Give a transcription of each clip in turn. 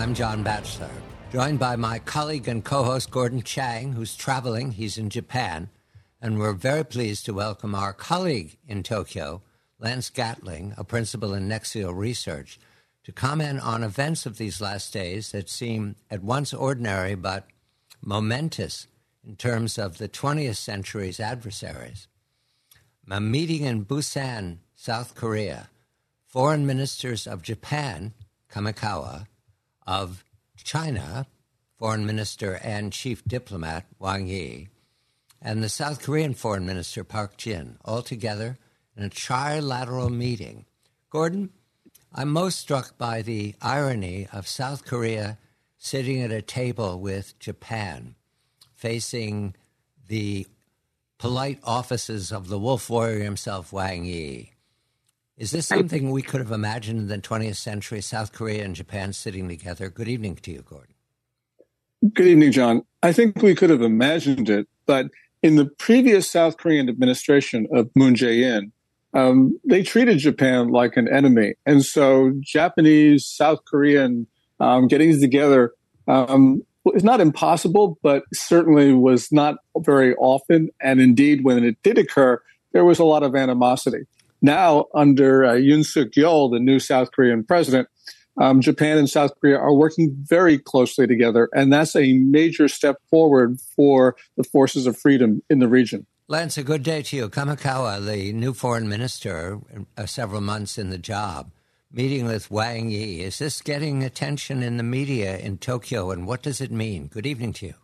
I'm John Batchelor, joined by my colleague and co-host Gordon Chang, who's traveling. He's in Japan. And we're very pleased to welcome our colleague in Tokyo, Lance Gatling, a principal in Nexial Research, to comment on events of these last days that seem at once ordinary but momentous in terms of the 20th century's adversaries. A meeting in Busan, South Korea, foreign ministers of Japan, Kamikawa, of China, foreign minister and chief diplomat Wang Yi, and the South Korean foreign minister Park Jin, all together in a trilateral meeting. Gordon, I'm most struck by the irony of South Korea sitting at a table with Japan, facing the polite offices of the wolf warrior himself, Wang Yi. Is this something we could have imagined in the 20th century, South Korea and Japan sitting together? Good evening to you, Gordon. Good evening, John. I think we could have imagined it, but in the previous South Korean administration of Moon Jae-in, they treated Japan like an enemy. And so Japanese, South Korean getting together is not impossible, but certainly was not very often. And indeed, when it did occur, there was a lot of animosity. Now, under Yoon Suk-yeol, the new South Korean president, Japan and South Korea are working very closely together, and that's a major step forward for the forces of freedom in the region. Lance, a good day to you. Kamikawa, the new foreign minister, several months in the job, meeting with Wang Yi. Is this getting attention in the media in Tokyo, and what does it mean? Good evening to you.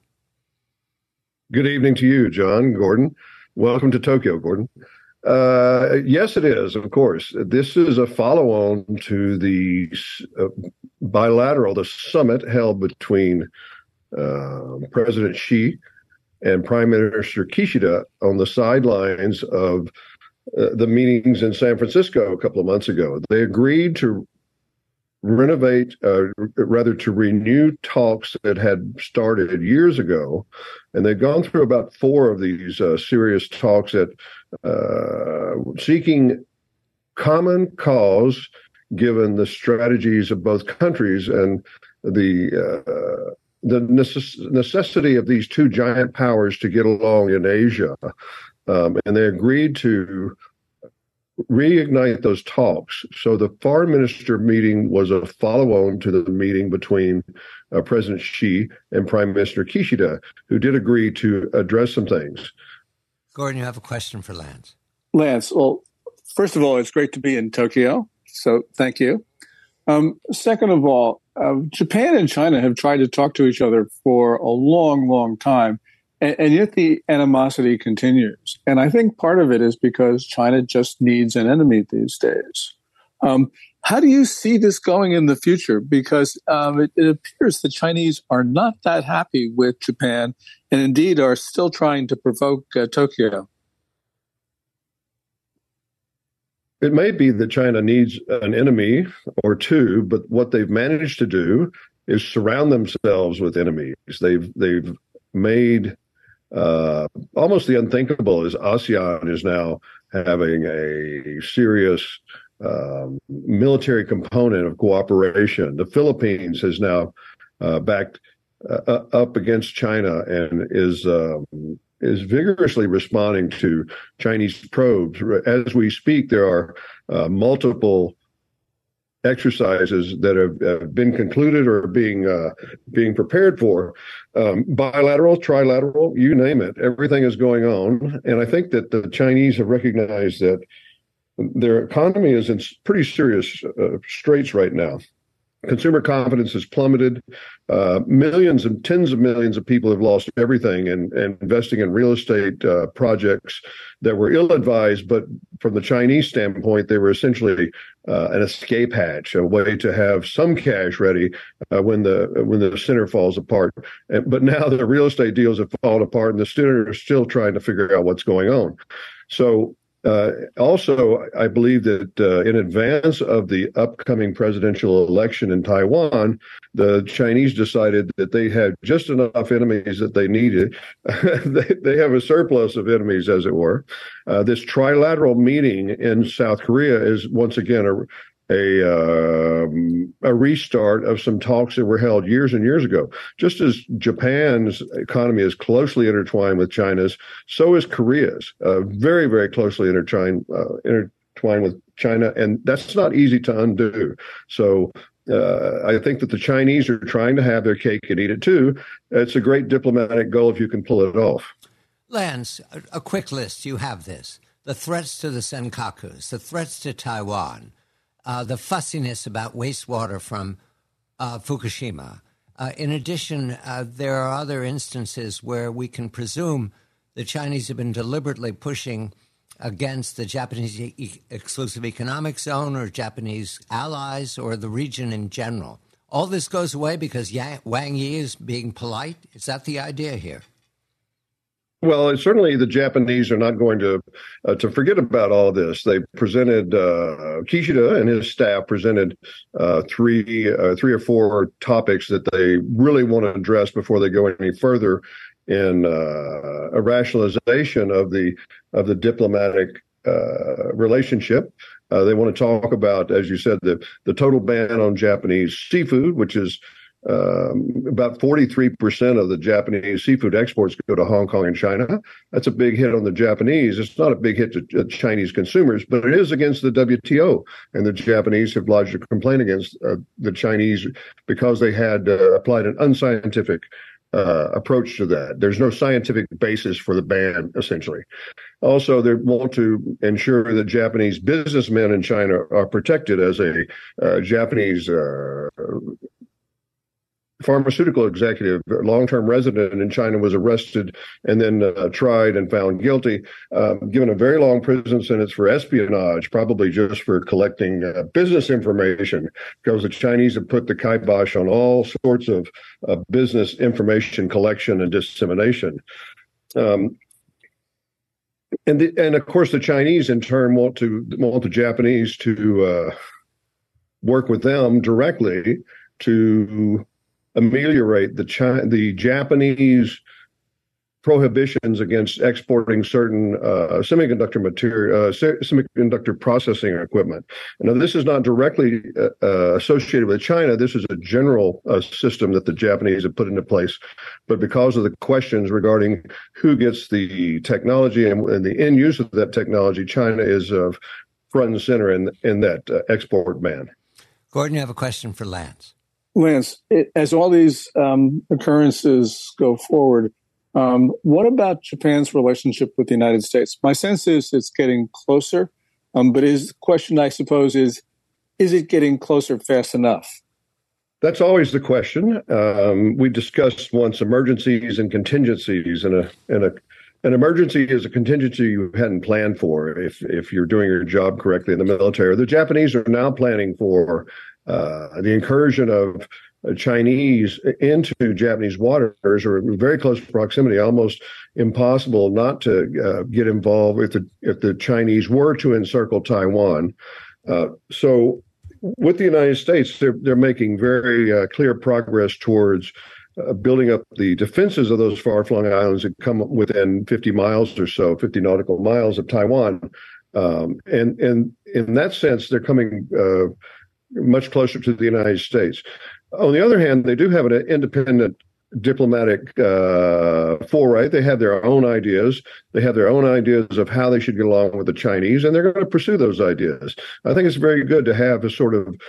Good evening to you, John, Gordon. Welcome to Tokyo, Gordon. Yes, it is, of course. This is a follow-on to the the summit held between President Xi and Prime Minister Kishida on the sidelines of the meetings in San Francisco a couple of months ago. They agreed to to renew talks that had started years ago. And they've gone through about 4 of these serious talks that seeking common cause, given the strategies of both countries and the necessity of these two giant powers to get along in Asia. And they agreed to reignite those talks. So the foreign minister meeting was a follow-on to the meeting between President Xi and Prime Minister Kishida, who did agree to address some things. Gordon, you have a question for Lance. Lance, well, first of all, it's great to be in Tokyo, so thank you. Second of all, Japan and China have tried to talk to each other for a long, long time, and yet the animosity continues. And I think part of it is because China just needs an enemy these days. How do you see this going in the future? Because it appears the Chinese are not that happy with Japan and indeed are still trying to provoke Tokyo. It may be that China needs an enemy or two, but what they've managed to do is surround themselves with enemies. They've made almost the unthinkable, as ASEAN is now having a serious military component of cooperation. The Philippines has now backed up against China and is vigorously responding to Chinese probes. As we speak, there are multiple exercises that have been concluded or being prepared for. Bilateral, trilateral, you name it. Everything is going on. And I think that the Chinese have recognized that their economy is in pretty serious straits right now. Consumer confidence has plummeted. Millions and tens of millions of people have lost everything and investing in real estate projects that were ill-advised, but from the Chinese standpoint, they were essentially an escape hatch, a way to have some cash ready when the center falls apart. But now the real estate deals have fallen apart, and the students are still trying to figure out what's going on. So also, I believe that in advance of the upcoming presidential election in Taiwan, the Chinese decided that they had just enough enemies that they needed. They have a surplus of enemies, as it were. This trilateral meeting in South Korea is once again a restart of some talks that were held years and years ago. Just as Japan's economy is closely intertwined with China's, so is Korea's. Very, very closely intertwined with China, and that's not easy to undo. So I think that the Chinese are trying to have their cake and eat it too. It's a great diplomatic goal if you can pull it off. Lance, a quick list. You have this. The threats to the Senkakus, the threats to Taiwan, the fussiness about wastewater from Fukushima. In addition, there are other instances where we can presume the Chinese have been deliberately pushing against the Japanese exclusive economic zone or Japanese allies or the region in general. All this goes away because Wang Yi is being polite? Is that the idea here? Well, certainly the Japanese are not going to forget about all this. They presented Kishida and his staff presented three or four topics that they really want to address before they go any further in a rationalization of the diplomatic relationship. They want to talk about, as you said, the total ban on Japanese seafood, which is about 43% of the Japanese seafood exports go to Hong Kong and China. That's a big hit on the Japanese. It's not a big hit to Chinese consumers, but it is against the WTO. And the Japanese have lodged a complaint against the Chinese because they had applied an unscientific approach to that. There's no scientific basis for the ban, essentially. Also, they want to ensure that Japanese businessmen in China are protected. As a Japanese pharmaceutical executive, long-term resident in China, was arrested and then tried and found guilty, given a very long prison sentence for espionage, probably just for collecting business information, because the Chinese have put the kibosh on all sorts of business information collection and dissemination. And of course, the Chinese in turn want the Japanese to work with them directly to ameliorate the Japanese prohibitions against exporting certain semiconductor processing equipment. Now, this is not directly associated with China. This is a general system that the Japanese have put into place. But because of the questions regarding who gets the technology and the end use of that technology, China is front and center in that export ban. Gordon, you have a question for Lance. Lance, as all these occurrences go forward, what about Japan's relationship with the United States? My sense is it's getting closer, but the question, I suppose, is it getting closer fast enough? That's always the question. We discussed once emergencies and contingencies, and an emergency is a contingency you hadn't planned for if you're doing your job correctly in the military. The Japanese are now planning for the incursion of Chinese into Japanese waters, or in very close proximity, almost impossible not to get involved if the Chinese were to encircle Taiwan. So with the United States, they're making very clear progress towards building up the defenses of those far-flung islands that come within 50 miles or so, 50 nautical miles of Taiwan. And in that sense, they're coming much closer to the United States. On the other hand, they do have an independent diplomatic foray. They have their own ideas. They have their own ideas of how they should get along with the Chinese, and they're going to pursue those ideas. I think it's very good to have a sort of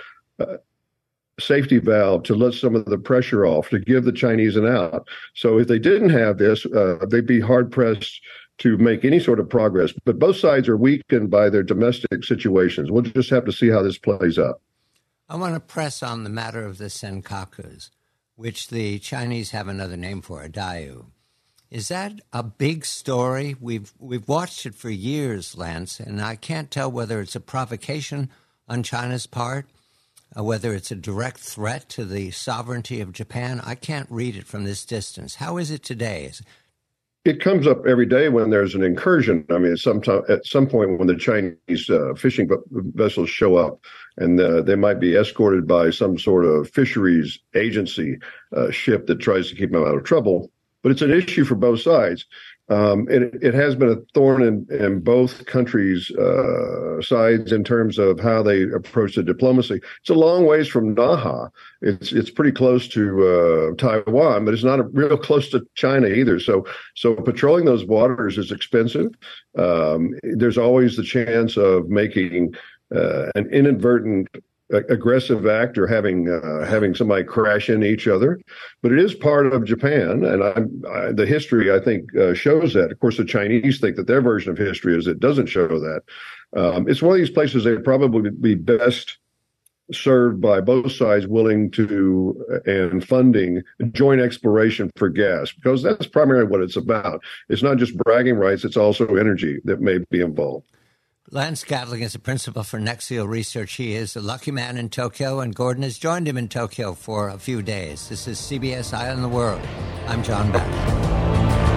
safety valve to let some of the pressure off, to give the Chinese an out. So if they didn't have this, they'd be hard-pressed to make any sort of progress. But both sides are weakened by their domestic situations. We'll just have to see how this plays out. I want to press on the matter of the Senkakus, which the Chinese have another name for, a Diaoyu. Is that a big story? We've watched it for years, Lance, and I can't tell whether it's a provocation on China's part, whether it's a direct threat to the sovereignty of Japan. I can't read it from this distance. How is it today? It comes up every day when there's an incursion. I mean, at some point when the Chinese fishing vessels show up, and they might be escorted by some sort of fisheries agency ship that tries to keep them out of trouble. But it's an issue for both sides. It has been a thorn in both countries' sides in terms of how they approach the diplomacy. It's a long ways from Naha. It's pretty close to Taiwan, but it's not real close to China either. So patrolling those waters is expensive. There's always the chance of making an inadvertent aggressive act or having somebody crash into each other, but it is part of Japan, and the history I think shows that. Of course, the Chinese think that their version of history is it doesn't show that. It's one of these places they'd probably be best served by both sides willing to and funding joint exploration for gas, because that's primarily what it's about. It's not just bragging rights; it's also energy that may be involved. Lance Gatling is a principal for Nexial Research. He is a lucky man in Tokyo, and Gordon has joined him in Tokyo for a few days. This is CBS Eye on the World. I'm John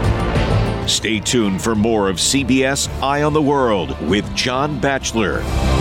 Batchelor. Stay tuned for more of CBS Eye on the World with John Batchelor.